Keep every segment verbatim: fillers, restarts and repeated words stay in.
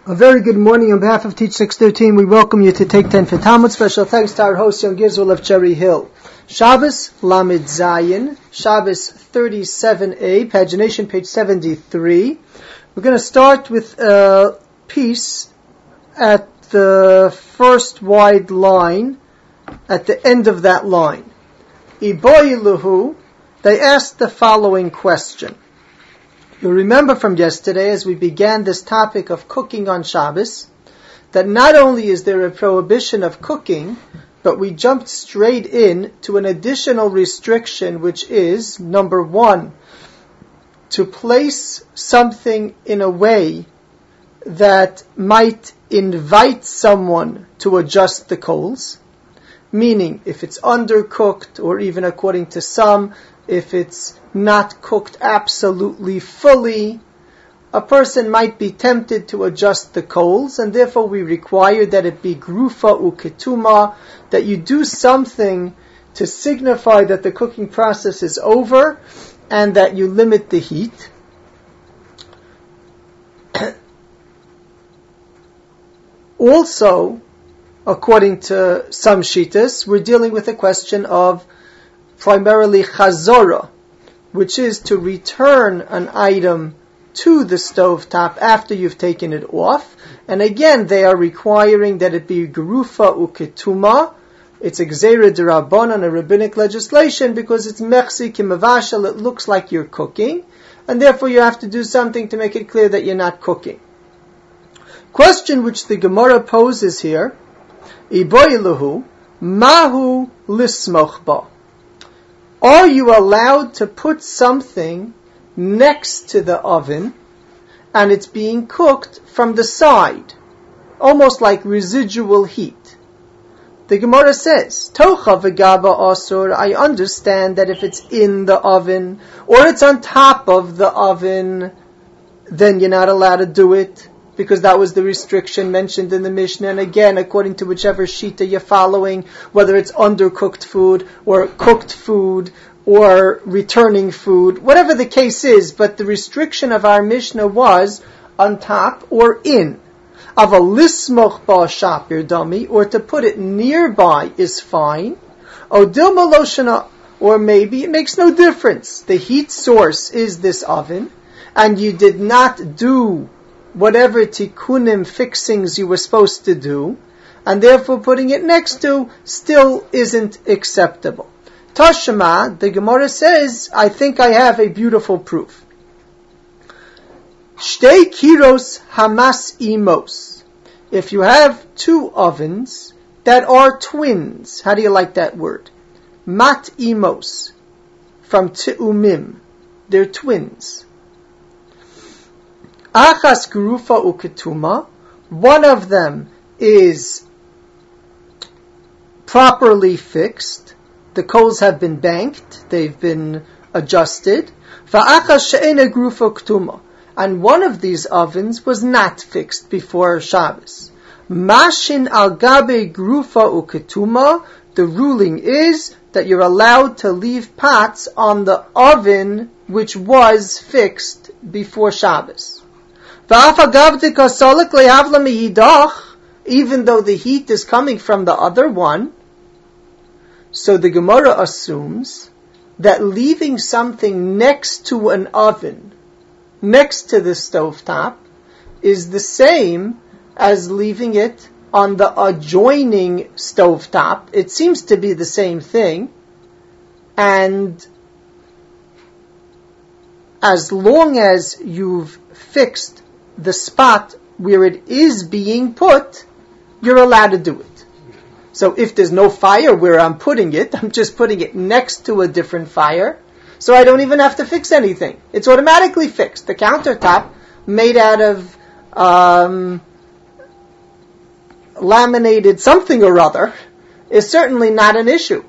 A very good morning on behalf of Teach six thirteen. We welcome you to Take ten for Talmud. Special thanks to our host, Young Gizwell of Cherry Hill. Shabbos, Lamed Zayin, Shabbos thirty-seven A, pagination page seventy-three. We're going to start with a piece at the first wide line, at the end of that line. Iboiluhu, they asked the following question. You'll remember from yesterday, as we began this topic of cooking on Shabbos, that not only is there a prohibition of cooking, but we jumped straight in to an additional restriction, which is, number one, to place something in a way that might invite someone to adjust the coals, meaning if it's undercooked, or even according to some, if it's not cooked absolutely fully, a person might be tempted to adjust the coals, and therefore we require that it be grufa uketuma, that you do something to signify that the cooking process is over, and that you limit the heat. Also, according to some shitas, we're dealing with a question of primarily chazorah, which is to return an item to the stovetop after you've taken it off. And again, they are requiring that it be gerufa uketuma. It's a gzeira d'Rabbanan, a rabbinic legislation, because it's mechsi kimavashal, it looks like you're cooking, and therefore you have to do something to make it clear that you're not cooking. Question which the Gemara poses here, iboiluhu, mahu lismoch ba. Are you allowed to put something next to the oven and it's being cooked from the side, almost like residual heat? The Gemara says, Tocha v'gaba asur, I understand that if it's in the oven or it's on top of the oven, then you're not allowed to do it, because that was the restriction mentioned in the Mishnah. And again, according to whichever shita you're following, whether it's undercooked food or cooked food or returning food, whatever the case is, but the restriction of our Mishnah was on top or in. Of a lismoch ba shapir dummy, or to put it nearby is fine. O dilma loshana, or maybe it makes no difference. The heat source is this oven, and you did not do whatever tikkunim fixings you were supposed to do, and therefore putting it next to still isn't acceptable. Tashma, the Gemara says, I think I have a beautiful proof. Shtei kiros hamas imos. If you have two ovens that are twins, how do you like that word? Mat imos, from te'umim, they're twins. Achas gerufa uketuma, one of them is properly fixed, the coals have been banked, they've been adjusted. Va'achas she'ena gerufa uketuma, and one of these ovens was not fixed before Shabbos. Mashin al gabe gerufa uketuma, the ruling is that you're allowed to leave pots on the oven which was fixed before Shabbos. Even though the heat is coming from the other one, so the Gemara assumes that leaving something next to an oven, next to the stovetop, is the same as leaving it on the adjoining stovetop. It seems to be the same thing, and as long as you've fixed the spot where it is being put, you're allowed to do it. So if there's no fire where I'm putting it, I'm just putting it next to a different fire, so I don't even have to fix anything. It's automatically fixed. The countertop, made out of um, laminated something or other, is certainly not an issue.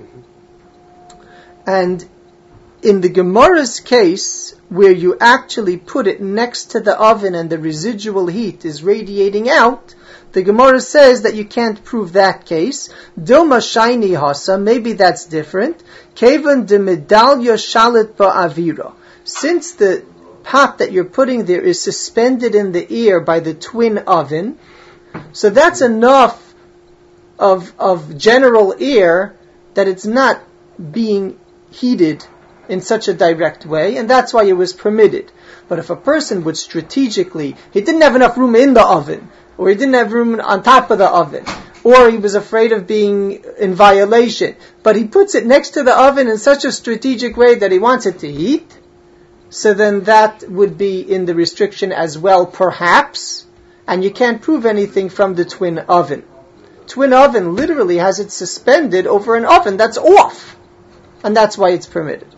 And in the Gemara's case, where you actually put it next to the oven and the residual heat is radiating out, the Gemara says that you can't prove that case. Dilma shiny hasa, maybe that's different. Kevan de medalya shalit ba'avira. Since the pot that you're putting there is suspended in the air by the twin oven, so that's enough of, of general air that it's not being heated in such a direct way, and that's why it was permitted. But if a person would strategically, he didn't have enough room in the oven, or he didn't have room on top of the oven, or he was afraid of being in violation, but he puts it next to the oven in such a strategic way that he wants it to heat, so then that would be in the restriction as well, perhaps, and you can't prove anything from the twin oven. Twin oven literally has it suspended over an oven that's off, and that's why it's permitted.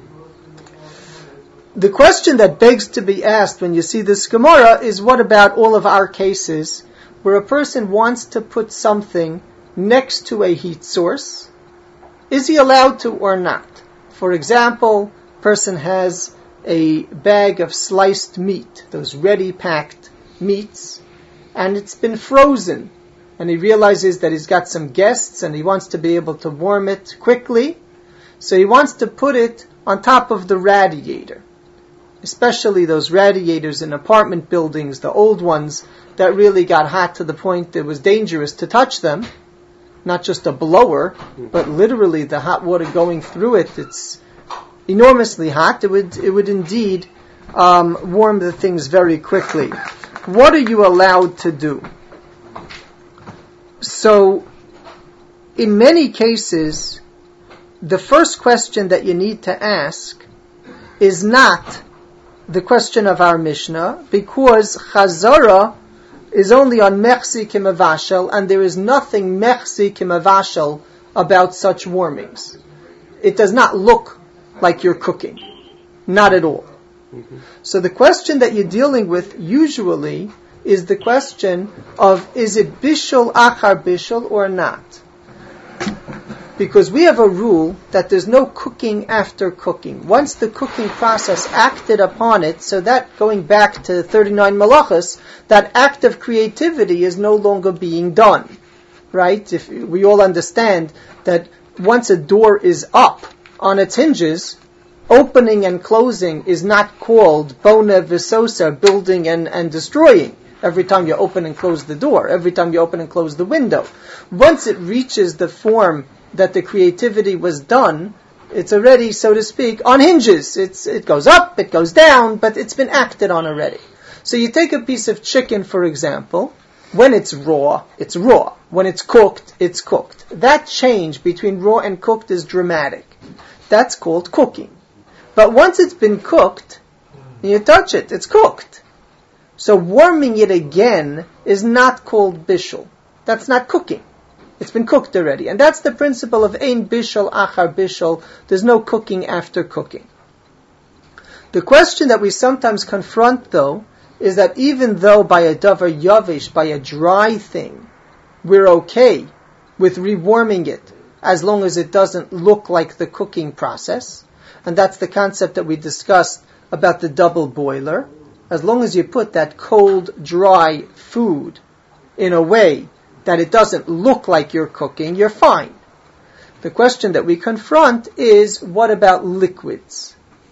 The question that begs to be asked when you see this Gemara is, what about all of our cases where a person wants to put something next to a heat source? Is he allowed to or not? For example, person has a bag of sliced meat, those ready packed meats, and it's been frozen, and he realizes that he's got some guests and he wants to be able to warm it quickly, so he wants to put it on top of the radiator. Especially those radiators in apartment buildings, the old ones that really got hot to the point that it was dangerous to touch them. Not just a blower, but literally the hot water going through it. It's enormously hot. It would, it would indeed um, warm the things very quickly. What are you allowed to do? So, in many cases, the first question that you need to ask is not the question of our Mishnah, because Chazara is only on Mechsi Kimavashal, and there is nothing Mechsi Kimavashal about such warmings. It does not look like you're cooking. Not at all. Mm-hmm. So the question that you're dealing with usually is the question of, is it Bishul Achar Bishul or not? Because we have a rule that there's no cooking after cooking. Once the cooking process acted upon it, so that, going back to thirty-nine Malachas, that act of creativity is no longer being done. Right? If we all understand that once a door is up on its hinges, opening and closing is not called bona visosa, building and, and destroying. Every time you open and close the door, every time you open and close the window. Once it reaches the form that the creativity was done, it's already, so to speak, on hinges. It's, it goes up, it goes down, but it's been acted on already. So you take a piece of chicken, for example, when it's raw, it's raw. When it's cooked, it's cooked. That change between raw and cooked is dramatic. That's called cooking. But once it's been cooked, and you touch it, it's cooked. So warming it again is not called bishul. That's not cooking. It's been cooked already. And that's the principle of ein bishul achar bishul. There's no cooking after cooking. The question that we sometimes confront, though, is that even though by a davar yavish, by a dry thing, we're okay with rewarming it, as long as it doesn't look like the cooking process. And that's the concept that we discussed about the double boiler. As long as you put that cold, dry food in a way that it doesn't look like you're cooking, you're fine. The question that we confront is, what about liquids?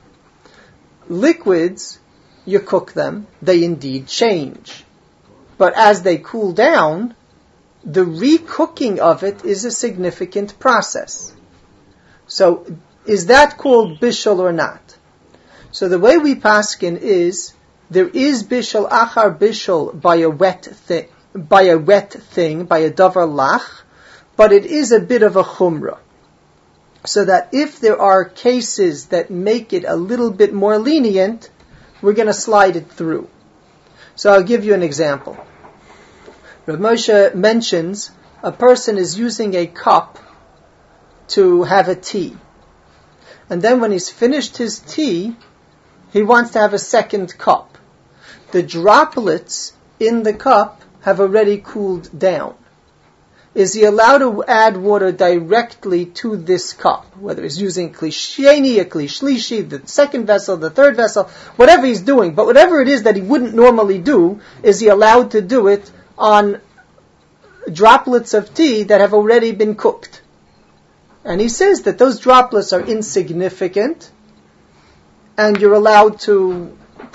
Liquids, you cook them, they indeed change. But as they cool down, the recooking of it is a significant process. So, is that called bishul or not? So the way we paskin is, there is bishul achar bishul by a wet thing, by a wet thing, by a davar lach, but it is a bit of a chumrah. So that if there are cases that make it a little bit more lenient, we're going to slide it through. So I'll give you an example. Rav Moshe mentions a person is using a cup to have a tea. And then when he's finished his tea, he wants to have a second cup. The droplets in the cup have already cooled down. Is he allowed to add water directly to this cup? Whether he's using klisheni, a klishlishi, the second vessel, the third vessel, whatever he's doing, but whatever it is that he wouldn't normally do, is he allowed to do it on droplets of tea that have already been cooked? And he says that those droplets are insignificant, and you're allowed to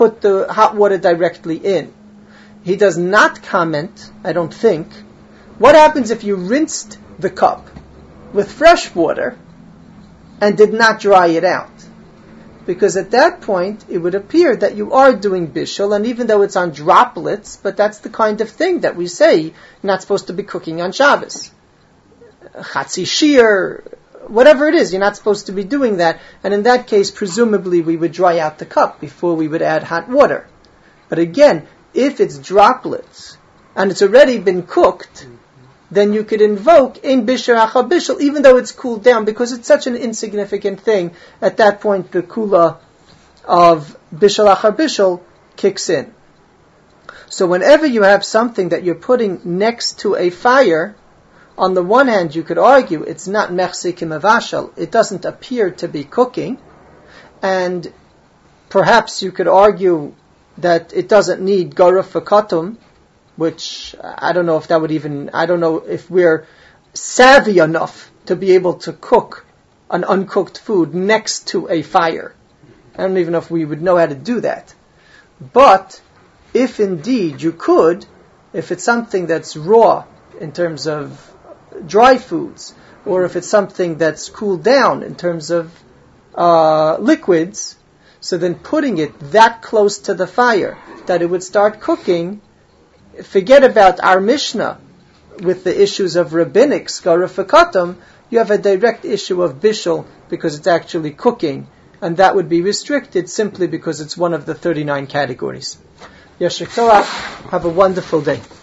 put the hot water directly in. He does not comment, I don't think, what happens if you rinsed the cup with fresh water and did not dry it out? Because at that point, it would appear that you are doing bishul, and even though it's on droplets, but that's the kind of thing that we say you're not supposed to be cooking on Shabbos. Chatzi shir, whatever it is, you're not supposed to be doing that, and in that case, presumably we would dry out the cup before we would add hot water. But again, if it's droplets, and it's already been cooked, then you could invoke in bishur achar bishul, even though it's cooled down, because it's such an insignificant thing. At that point, the kula of bishur achar bishul kicks in. So whenever you have something that you're putting next to a fire, on the one hand, you could argue it's not mechzik imavashal, it doesn't appear to be cooking, and perhaps you could argue that it doesn't need garuf v'katum, which I don't know if that would even, I don't know if we're savvy enough to be able to cook an uncooked food next to a fire. I don't even know if we would know how to do that. But if indeed you could, if it's something that's raw in terms of dry foods, or if it's something that's cooled down in terms of uh, liquids, so then putting it that close to the fire that it would start cooking, forget about our Mishnah with the issues of rabbinic garuf v'katum, you have a direct issue of bishul because it's actually cooking, and that would be restricted simply because it's one of the thirty-nine categories. Yashar Koach, have a wonderful day.